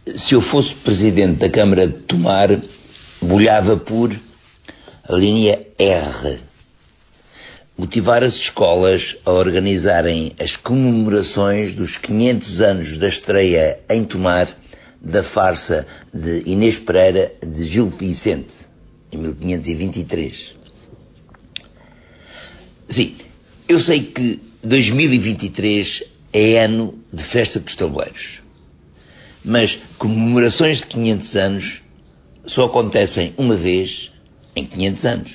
Se eu fosse presidente da Câmara de Tomar, bolhava por a linha R. Motivar as escolas a organizarem as comemorações dos 500 anos da estreia em Tomar da farsa de Inês Pereira de Gil Vicente, em 1523. Sim, eu sei que 2023 é ano de festa dos tabuleiros, mas comemorações de 500 anos só acontecem uma vez em 500 anos.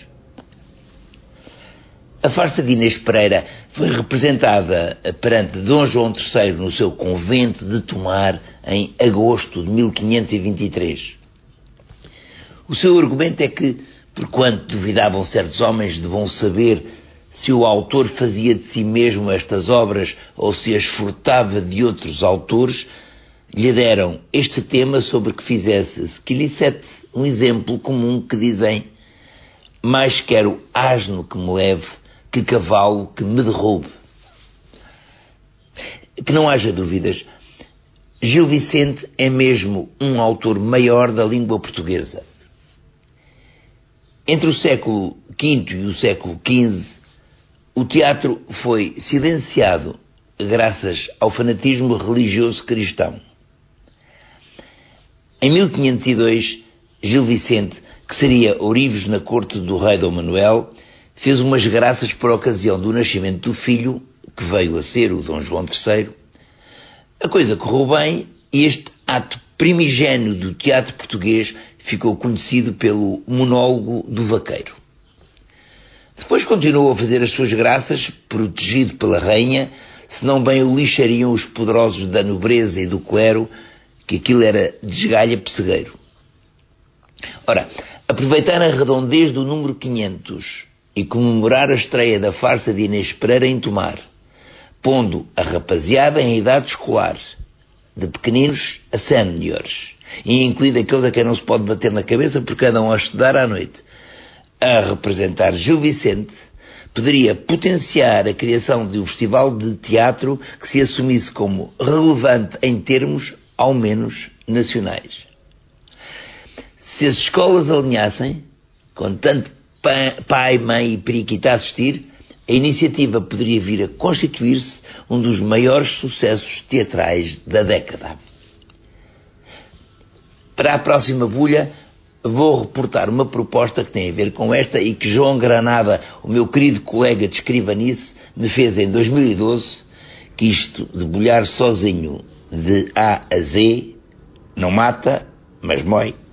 A farsa de Inês Pereira foi representada perante Dom João III no seu convento de Tomar em agosto de 1523. O seu argumento é que, porquanto duvidavam certos homens de bom saber se o autor fazia de si mesmo estas obras ou se as furtava de outros autores, lhe deram este tema sobre que fizesse Scilicet um exemplo comum que dizem: mais quero asno que me leve que cavalo que me derrube. Que não haja dúvidas, Gil Vicente é mesmo um autor maior da língua portuguesa. Entre o século V e o século XV, o teatro foi silenciado graças ao fanatismo religioso cristão. Em 1502, Gil Vicente, que seria ourives na corte do rei Dom Manuel, fez umas graças por ocasião do nascimento do filho, que veio a ser o Dom João III. A coisa correu bem e este ato primigénio do teatro português ficou conhecido pelo monólogo do vaqueiro. Depois continuou a fazer as suas graças, protegido pela rainha, senão bem o lixariam os poderosos da nobreza e do clero, que aquilo era desgalha pessegueiro. Ora, aproveitar a redondez do número 500 e comemorar a estreia da farsa de Inês Pereira em Tomar, pondo a rapaziada em idade escolar, de pequeninos a séniores, e incluindo aqueles a quem não se pode bater na cabeça porque andam a estudar à noite, a representar Gil Vicente, poderia potenciar a criação de um festival de teatro que se assumisse como relevante em termos, ao menos, nacionais. Se as escolas alinhassem, com tanto pai, mãe e periquita a assistir, a iniciativa poderia vir a constituir-se um dos maiores sucessos teatrais da década. Para a próxima bulha, vou reportar uma proposta que tem a ver com esta e que João Granada, o meu querido colega de escrivanice, me fez em 2012, que isto de bulhar sozinho de A a Z não mata, mas mói.